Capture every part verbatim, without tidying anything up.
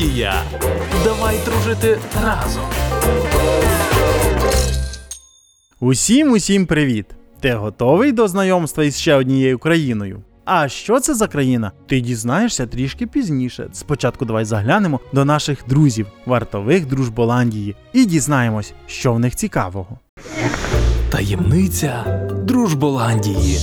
Дружболандія! Давай дружити разом! Усім усім привіт! Ти готовий до знайомства із ще однією країною? А що це за країна? Ти дізнаєшся трішки пізніше. Спочатку давай заглянемо до наших друзів, вартових Дружболандії, і дізнаємось, що в них цікавого. Таємниця Дружболандії.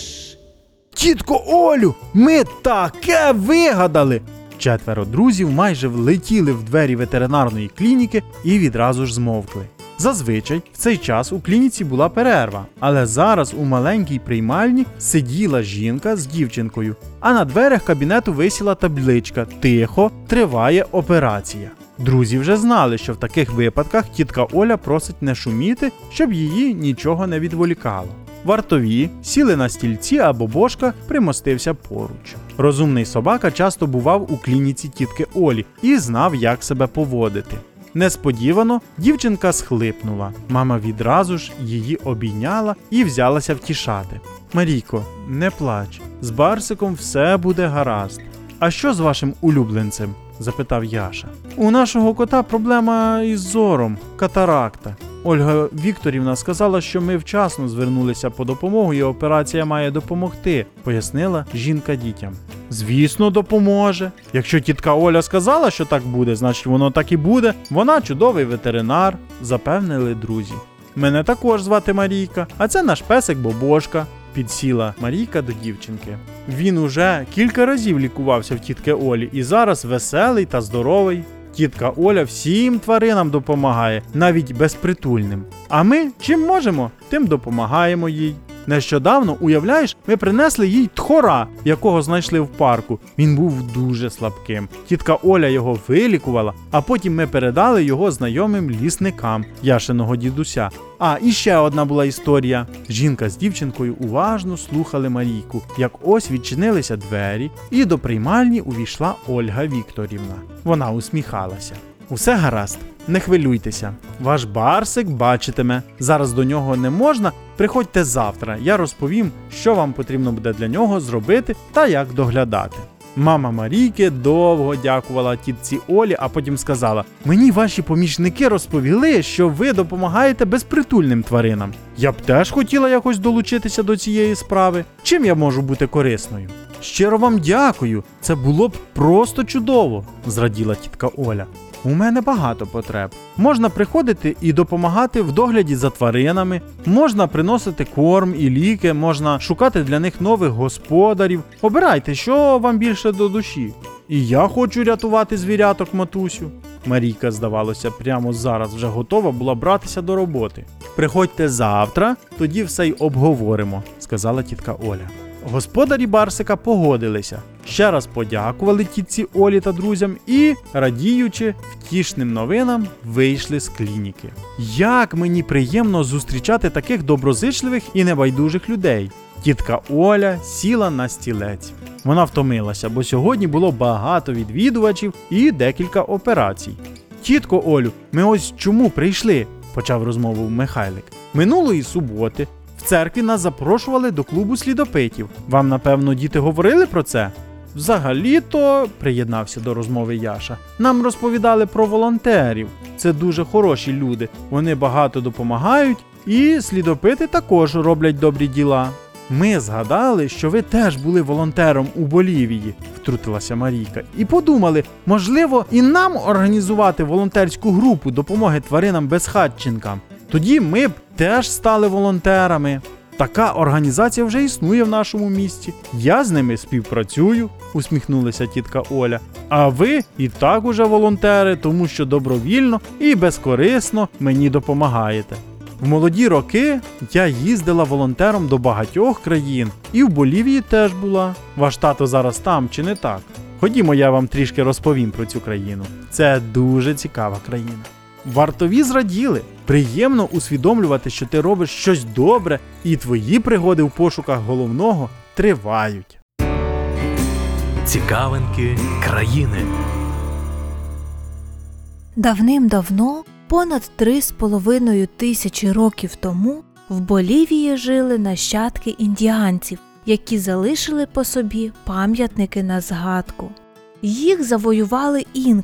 Тітко Олю, ми таке вигадали! Четверо друзів майже влетіли в двері ветеринарної клініки і відразу ж змовкли. Зазвичай в цей час у клініці була перерва, але зараз у маленькій приймальні сиділа жінка з дівчинкою, а на дверях кабінету висіла табличка «Тихо, триває операція». Друзі вже знали, що в таких випадках тітка Оля просить не шуміти, щоб її нічого не відволікало. Вартові сіли на стільці, а Бобошка примостився поруч. Розумний собака часто бував у клініці тітки Олі і знав, як себе поводити. Несподівано дівчинка схлипнула. Мама відразу ж її обійняла і взялася втішати. «Марійко, не плач, з Барсиком все буде гаразд. А що з вашим улюбленцем?» – запитав Яша. «У нашого кота проблема із зором, катаракта. Ольга Вікторівна сказала, що ми вчасно звернулися по допомогу і операція має допомогти», – пояснила жінка дітям. «Звісно, допоможе. Якщо тітка Оля сказала, що так буде, значить воно так і буде. Вона чудовий ветеринар», – запевнили друзі. «Мене також звати Марійка, а це наш песик Бобошка», – підсіла Марійка до дівчинки. «Він уже кілька разів лікувався в тітки Олі і зараз веселий та здоровий. Тітка Оля всім тваринам допомагає, навіть безпритульним. А ми чим можемо, тим допомагаємо їй. Нещодавно, уявляєш, ми принесли їй тхора, якого знайшли в парку. Він був дуже слабким. Тітка Оля його вилікувала, а потім ми передали його знайомим лісникам Яшиного дідуся. А, і ще одна була історія. Жінка з дівчинкою уважно слухали Марійку, як ось відчинилися двері, і до приймальні увійшла Ольга Вікторівна. Вона усміхалася. «Усе гаразд, не хвилюйтеся. Ваш Барсик бачитиме. Зараз до нього не можна. Приходьте завтра, я розповім, що вам потрібно буде для нього зробити та як доглядати». Мама Марійки довго дякувала тітці Олі, а потім сказала: «Мені ваші помічники розповіли, що ви допомагаєте безпритульним тваринам. Я б теж хотіла якось долучитися до цієї справи. Чим я можу бути корисною?» «Щиро вам дякую, це було б просто чудово», – зраділа тітка Оля. «У мене багато потреб. Можна приходити і допомагати в догляді за тваринами, можна приносити корм і ліки, можна шукати для них нових господарів. Обирайте, що вам більше до душі. І я хочу рятувати звіряток, матусю». Марійка, здавалося, прямо зараз вже готова була братися до роботи. «Приходьте завтра, тоді все й обговоримо», – сказала тітка Оля. Господарі Барсика погодилися, ще раз подякували тітці Олі та друзям і, радіючи втішним новинам, вийшли з клініки. Як мені приємно зустрічати таких доброзичливих і небайдужих людей. Тітка Оля сіла на стілець. Вона втомилася, бо сьогодні було багато відвідувачів і декілька операцій. «Тітко Олю, ми ось чому прийшли?» – почав розмову Михайлик. «Минулої суботи в церкві нас запрошували до клубу слідопитів. Вам, напевно, діти говорили про це?» «Взагалі-то», – приєднався до розмови Яша, – «нам розповідали про волонтерів. Це дуже хороші люди, вони багато допомагають, і слідопити також роблять добрі діла». «Ми згадали, що ви теж були волонтером у Болівії», – втрутилася Марійка, «і подумали, можливо, і нам організувати волонтерську групу допомоги тваринам-безхатченкам. Тоді ми б теж стали волонтерами. Така організація вже існує в нашому місті. Я з ними співпрацюю», – усміхнулася тітка Оля. «А ви і так уже волонтери, тому що добровільно і безкорисно мені допомагаєте. В молоді роки я їздила волонтером до багатьох країн, і в Болівії теж була. Ваш тато зараз там, чи не так? Ходімо, я вам трішки розповім про цю країну. Це дуже цікава країна». Вартові зраділи. Приємно усвідомлювати, що ти робиш щось добре, і твої пригоди в пошуках головного тривають. Цікавинки країни. Давним-давно, понад три з половиною тисячі років тому, в Болівії жили нащадки індіанців, які залишили по собі пам'ятники на згадку. Їх завоювали інки,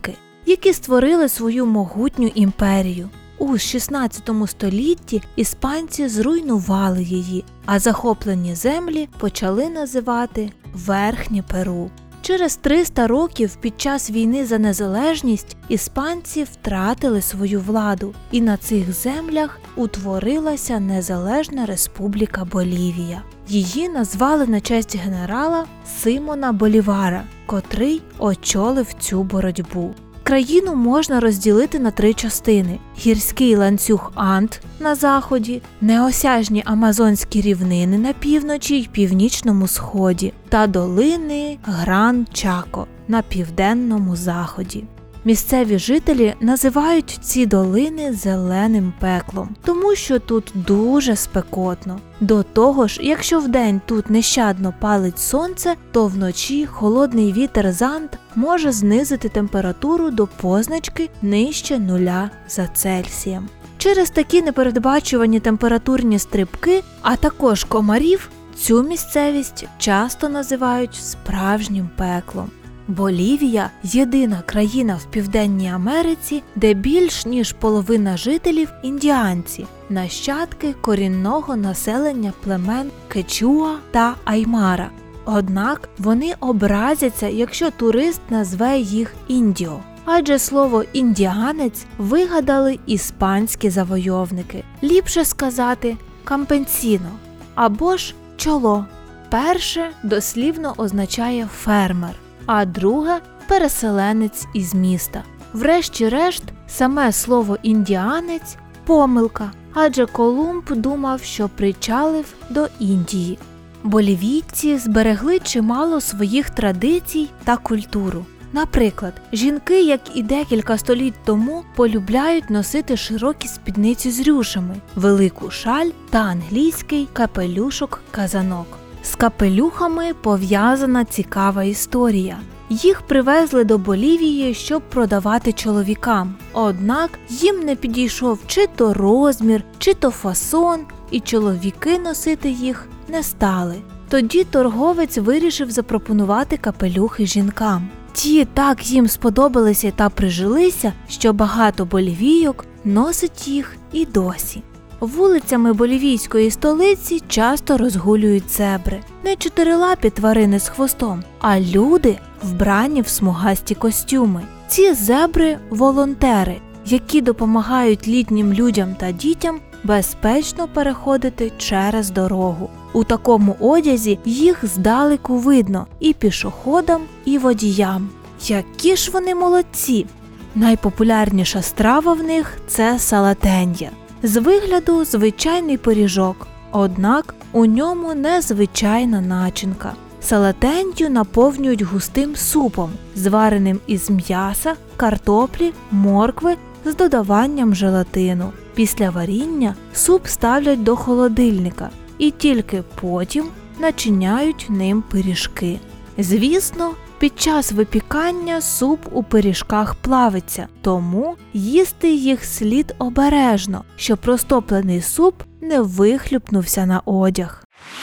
які створили свою могутню імперію. У шістнадцятому столітті іспанці зруйнували її, а захоплені землі почали називати Верхнє Перу. Через триста років під час війни за незалежність іспанці втратили свою владу, і на цих землях утворилася Незалежна Республіка Болівія. Її назвали на честь генерала Симона Болівара, котрий очолив цю боротьбу. Країну можна розділити на три частини – гірський ланцюг Анд на заході, неосяжні Амазонські рівнини на півночі й північному сході та долини Гран-Чако на південному заході. Місцеві жителі називають ці долини зеленим пеклом, тому що тут дуже спекотно. До того ж, якщо вдень тут нещадно палить сонце, то вночі холодний вітер з Анд може знизити температуру до позначки нижче нуля за Цельсієм. Через такі непередбачувані температурні стрибки, а також комарів, цю місцевість часто називають справжнім пеклом. Болівія – єдина країна в Південній Америці, де більш ніж половина жителів – індіанці, нащадки корінного населення племен Кечуа та Аймара. Однак вони образяться, якщо турист назве їх індіо, адже слово «індіанець» вигадали іспанські завойовники. Ліпше сказати «кампенсіно» або ж «чоло». Перше дослівно означає «фермер», а друге – переселенець із міста. Врешті-решт, саме слово «індіанець» – помилка, адже Колумб думав, що причалив до Індії. Болівійці зберегли чимало своїх традицій та культуру. Наприклад, жінки, як і декілька століть тому, полюбляють носити широкі спідниці з рюшами, велику шаль та англійський капелюшок-казанок. З капелюхами пов'язана цікава історія. Їх привезли до Болівії, щоб продавати чоловікам. Однак їм не підійшов чи то розмір, чи то фасон, і чоловіки носити їх не стали. Тоді торговець вирішив запропонувати капелюхи жінкам. Ті так їм сподобалися та прижилися, що багато болівійок носить їх і досі. Вулицями болівійської столиці часто розгулюють зебри. Не чотирилапі тварини з хвостом, а люди, вбрані в смугасті костюми. Ці зебри – волонтери, які допомагають літнім людям та дітям безпечно переходити через дорогу. У такому одязі їх здалеку видно і пішоходам, і водіям. Які ж вони молодці! Найпопулярніша страва в них – це салатенья. З вигляду звичайний пиріжок, однак у ньому незвичайна начинка. Салатендю наповнюють густим супом, звареним із м'яса, картоплі, моркви з додаванням желатину. Після варіння суп ставлять до холодильника і тільки потім начиняють ним пиріжки. Звісно, під час випікання суп у пиріжках плавиться, тому їсти їх слід обережно, щоб розтоплений суп не вихлюпнувся на одяг.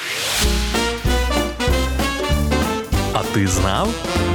А ти знав?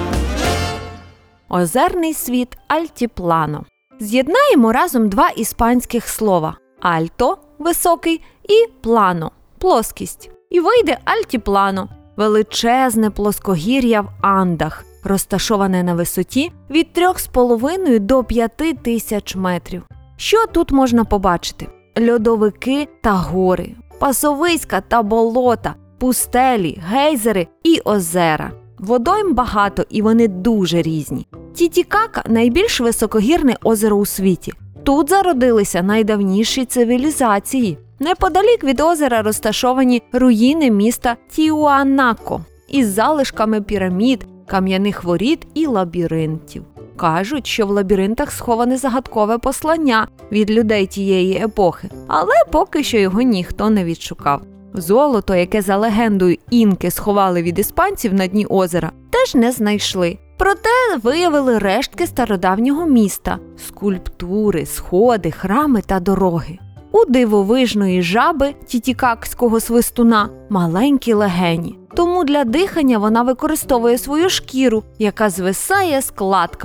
Озерний світ Альтіплано. З'єднаємо разом два іспанських слова – альто – високий і плано – плоскість. І вийде Альтіплано – величезне плоскогір'я в Андах, розташоване на висоті від трьох з половиною до п'яти тисяч метрів. Що тут можна побачити? Льодовики та гори, пасовиська та болота, пустелі, гейзери і озера. Водойм багато і вони дуже різні. Тітікака – найбільш високогірне озеро у світі. Тут зародилися найдавніші цивілізації. Неподалік від озера розташовані руїни міста Тіуанако із залишками пірамід, кам'яних воріт і лабіринтів. Кажуть, що в лабіринтах сховане загадкове послання від людей тієї епохи, але поки що його ніхто не відшукав. Золото, яке за легендою інки сховали від іспанців на дні озера, теж не знайшли. Проте виявили рештки стародавнього міста – скульптури, сходи, храми та дороги. У дивовижної жаби тітікакського свистуна маленькі легені, тому для дихання вона використовує свою шкіру, яка звисає складками.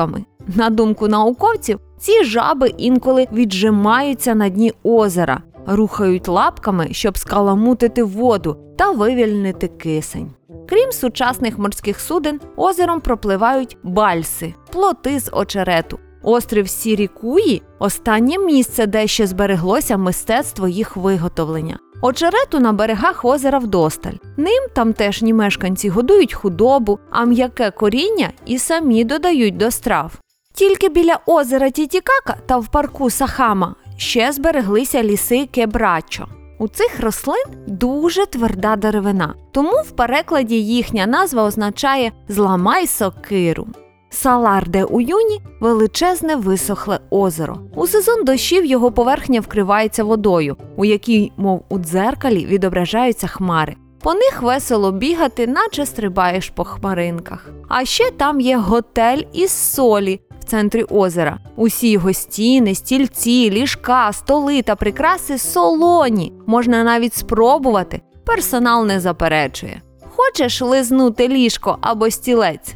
На думку науковців, ці жаби інколи віджимаються на дні озера, рухають лапками, щоб скаламутити воду та вивільнити кисень. Крім сучасних морських суден, озером пропливають бальси – плоти з очерету. Острів Сірікуї – останнє місце, де ще збереглося мистецтво їх виготовлення. Очерету на берегах озера вдосталь. Ним тамтешні мешканці годують худобу, а м'яке коріння і самі додають до страв. Тільки біля озера Тітікака та в парку Сахама ще збереглися ліси Кебрачо. У цих рослин дуже тверда деревина, тому в перекладі їхня назва означає «зламай сокиру». Салар де Уюні – величезне висохле озеро. У сезон дощів його поверхня вкривається водою, у якій, мов у дзеркалі, відображаються хмари. По них весело бігати, наче стрибаєш по хмаринках. А ще там є готель із солі в центрі озера. Усі його стіни, стільці, ліжка, столи та прикраси солоні. Можна навіть спробувати. Персонал не заперечує. Хочеш лизнути ліжко або стілець?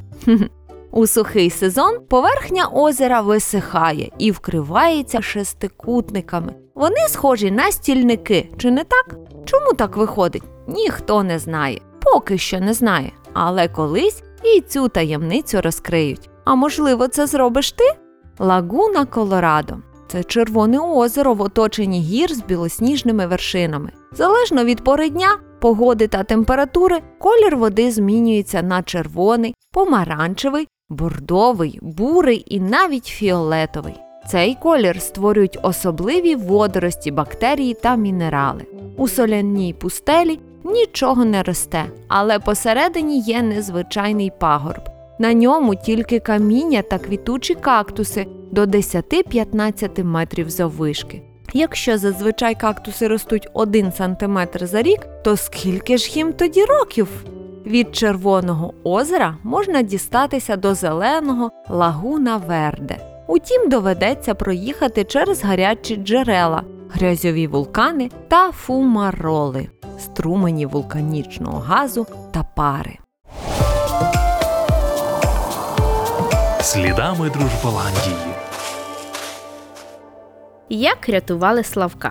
У сухий сезон поверхня озера висихає і вкривається шестикутниками. Вони схожі на стільники, чи не так? Чому так виходить? Ніхто не знає. Поки що не знає. Але колись і цю таємницю розкриють. А можливо, це зробиш ти? Лагуна Колорадо – це червоне озеро в оточенні гір з білосніжними вершинами. Залежно від пори дня, погоди та температури, колір води змінюється на червоний, помаранчевий, бордовий, бурий і навіть фіолетовий. Цей колір створюють особливі водорості, бактерії та мінерали. У соляній пустелі нічого не росте, але посередині є незвичайний пагорб. На ньому тільки каміння та квітучі кактуси до десять-п'ятнадцять метрів заввишки. Якщо зазвичай кактуси ростуть один сантиметр за рік, то скільки ж їм тоді років? Від Червоного озера можна дістатися до зеленого Лагуна Верде. Утім, доведеться проїхати через гарячі джерела, грязьові вулкани та фумароли – струмені вулканічного газу та пари. Слідами Дружболандії. Як рятували Славка?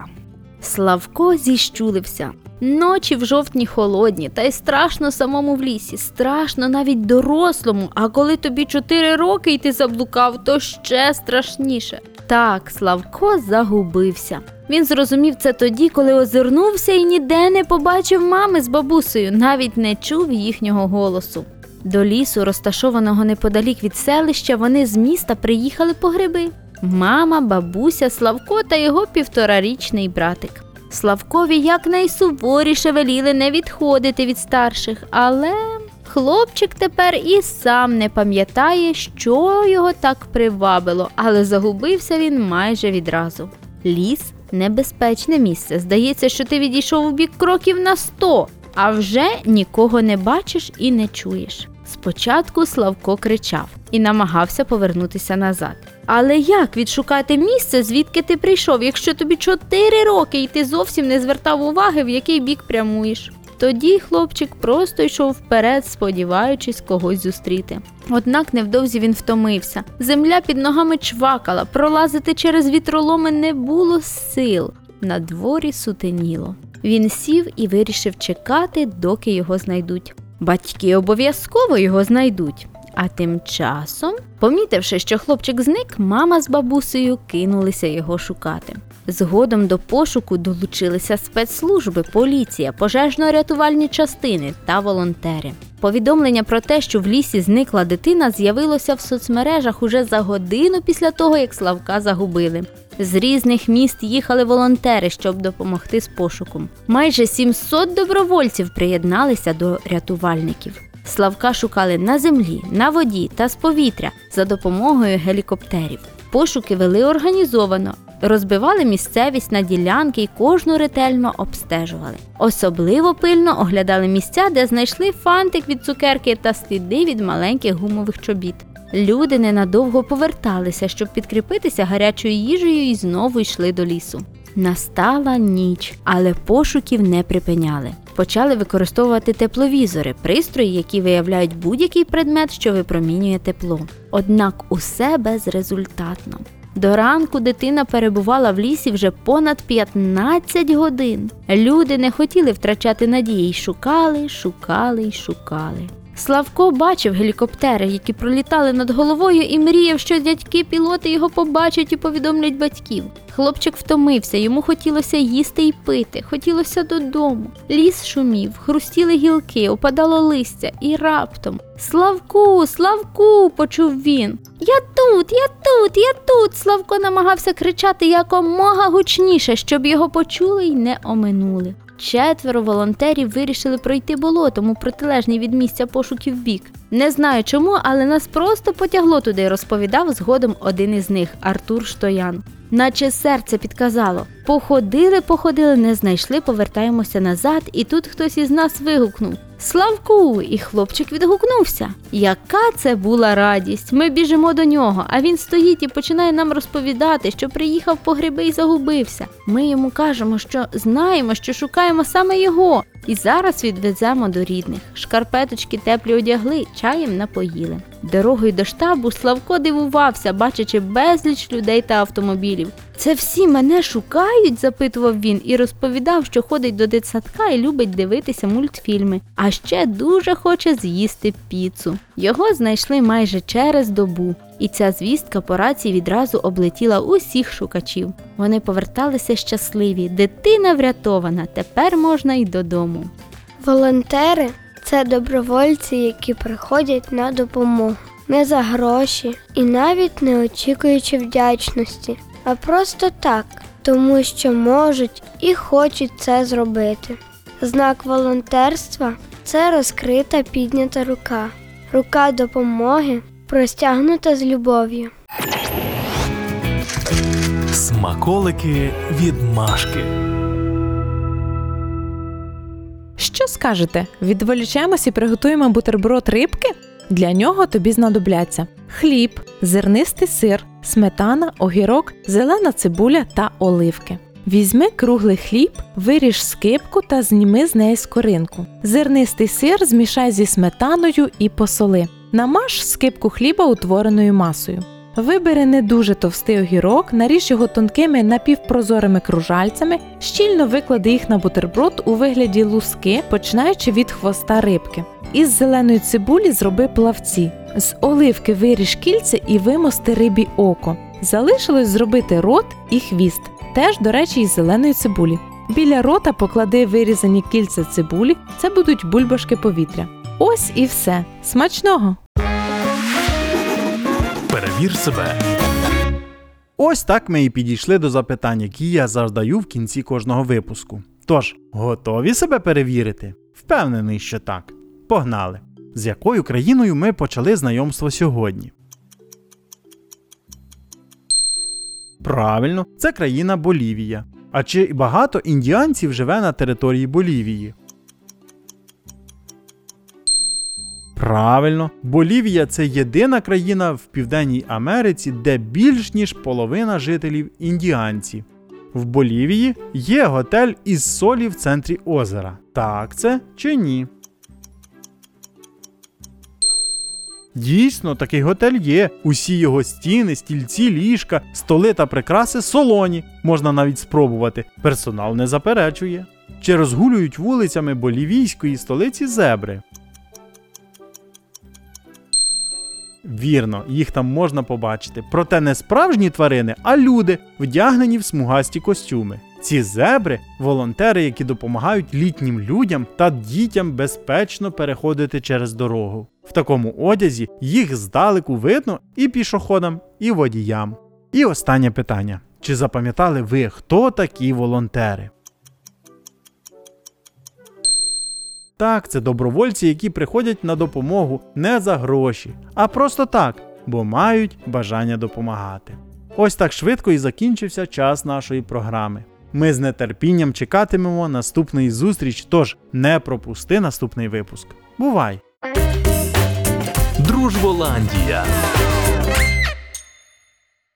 Славко зіщулився. Ночі в жовтні холодні, та й страшно самому в лісі, страшно навіть дорослому, а коли тобі чотири роки і ти заблукав, то ще страшніше. Так, Славко загубився. Він зрозумів це тоді, коли озирнувся і ніде не побачив мами з бабусею, навіть не чув їхнього голосу. До лісу, розташованого неподалік від селища, вони з міста приїхали по гриби. Мама, бабуся, Славко та його півторарічний братик. Славкові якнайсуворіше веліли не відходити від старших, але хлопчик тепер і сам не пам'ятає, що його так привабило, але загубився він майже відразу. Ліс – небезпечне місце. Здається, що ти відійшов у бік кроків на сто, а вже нікого не бачиш і не чуєш. Спочатку Славко кричав і намагався повернутися назад. Але як відшукати місце, звідки ти прийшов, якщо тобі чотири роки і ти зовсім не звертав уваги, в який бік прямуєш? Тоді хлопчик просто йшов вперед, сподіваючись когось зустріти. Однак невдовзі він втомився. Земля під ногами чвакала, пролазити через вітроломи не було сил. На дворі сутеніло. Він сів і вирішив чекати, доки його знайдуть. Батьки обов'язково його знайдуть. А тим часом, помітивши, що хлопчик зник, мама з бабусею кинулися його шукати. Згодом до пошуку долучилися спецслужби, поліція, пожежно-рятувальні частини та волонтери. Повідомлення про те, що в лісі зникла дитина, з'явилося в соцмережах уже за годину після того, як Славка загубили. З різних міст їхали волонтери, щоб допомогти з пошуком. Майже сімсот добровольців приєдналися до рятувальників. Славка шукали на землі, на воді та з повітря за допомогою гелікоптерів. Пошуки вели організовано, розбивали місцевість на ділянки і кожну ретельно обстежували. Особливо пильно оглядали місця, де знайшли фантик від цукерки та сліди від маленьких гумових чобіт. Люди ненадовго поверталися, щоб підкріпитися гарячою їжею, і знову йшли до лісу. Настала ніч, але пошуків не припиняли. почали використовувати тепловізори – пристрої, які виявляють будь-який предмет, що випромінює тепло. Однак усе безрезультатно. До ранку дитина перебувала в лісі вже понад п'ятнадцять годин. Люди не хотіли втрачати надії й шукали, шукали й шукали. Славко бачив гелікоптери, які пролітали над головою, і мріяв, що дядьки-пілоти його побачать і повідомлять батьків. Хлопчик втомився, йому хотілося їсти й пити, хотілося додому. Ліс шумів, хрустіли гілки, опадало листя, і раптом «Славку! Славку!» – почув він. «Я тут! Я тут! Я тут!» Славко намагався кричати якомога гучніше, щоб його почули й не оминули. Четверо волонтерів вирішили пройти болотом у протилежний від місця пошуків бік. Не знаю чому, але нас просто потягло туди, розповідав згодом один із них – Артур Штоян. Наче серце підказало. Походили, походили, не знайшли, повертаємося назад, і тут хтось із нас вигукнув «Славку!» І хлопчик відгукнувся. Яка це була радість! Ми біжимо до нього, а він стоїть і починає нам розповідати, що приїхав по гриби і загубився. Ми йому кажемо, що знаємо, що шукаємо саме його, і зараз відвеземо до рідних. Шкарпеточки теплі одягли, чаєм напоїли. Дорогою до штабу Славко дивувався, бачачи безліч людей та автомобілів. «Це всі мене шукають?» – запитував він і розповідав, що ходить до дитсадка і любить дивитися мультфільми, а ще дуже хоче з'їсти піцу. Його знайшли майже через добу, і ця звістка по рації відразу облетіла усіх шукачів. Вони поверталися щасливі, дитина врятована, тепер можна й додому. Волонтери – це добровольці, які приходять на допомогу. Не за гроші і навіть не очікуючи вдячності, а просто так, тому що можуть і хочуть це зробити. Знак волонтерства – це розкрита піднята рука. Рука допомоги, простягнута з любов'ю. Смаколики від Машки. Що скажете? Відволічемось і приготуємо бутерброд рибки? Для нього тобі знадобляться хліб, зернистий сир, сметана, огірок, зелена цибуля та оливки. Візьми круглий хліб, виріж скибку та зніми з неї скоринку. Зернистий сир змішай зі сметаною і посоли. Намаж скибку хліба утвореною масою. Вибери не дуже товстий огірок, наріж його тонкими напівпрозорими кружальцями, щільно виклади їх на бутерброд у вигляді луски, починаючи від хвоста рибки. Із зеленої цибулі зроби плавці. З оливки виріж кільце і вимости рибі око. Залишилось зробити рот і хвіст, теж, до речі, із зеленої цибулі. Біля рота поклади вирізані кільця цибулі, це будуть бульбашки повітря. Ось і все. Смачного! Перевір себе. Ось так ми і підійшли до запитань, які я задаю в кінці кожного випуску. Тож, готові себе перевірити? Впевнений, що так. Погнали! З якою країною ми почали знайомство сьогодні? Правильно, це країна Болівія. А чи багато індіанців живе на території Болівії? Правильно, Болівія – це єдина країна в Південній Америці, де більш ніж половина жителів – індіанці. В Болівії є готель із солі в центрі озера. Так це чи ні? Дійсно, такий готель є. Усі його стіни, стільці, ліжка, столи та прикраси солоні. Можна навіть спробувати. Персонал не заперечує. Чи розгулюють вулицями болівійської столиці зебри? Вірно, їх там можна побачити. Проте не справжні тварини, а люди, вдягнені в смугасті костюми. Ці зебри – волонтери, які допомагають літнім людям та дітям безпечно переходити через дорогу. В такому одязі їх здалеку видно і пішоходам, і водіям. І останнє питання. Чи запам'ятали ви, хто такі волонтери? Так, це добровольці, які приходять на допомогу не за гроші, а просто так, бо мають бажання допомагати. Ось так швидко і закінчився час нашої програми. Ми з нетерпінням чекатимемо наступної зустрічі, тож не пропусти наступний випуск. Бувай! Дружболандія.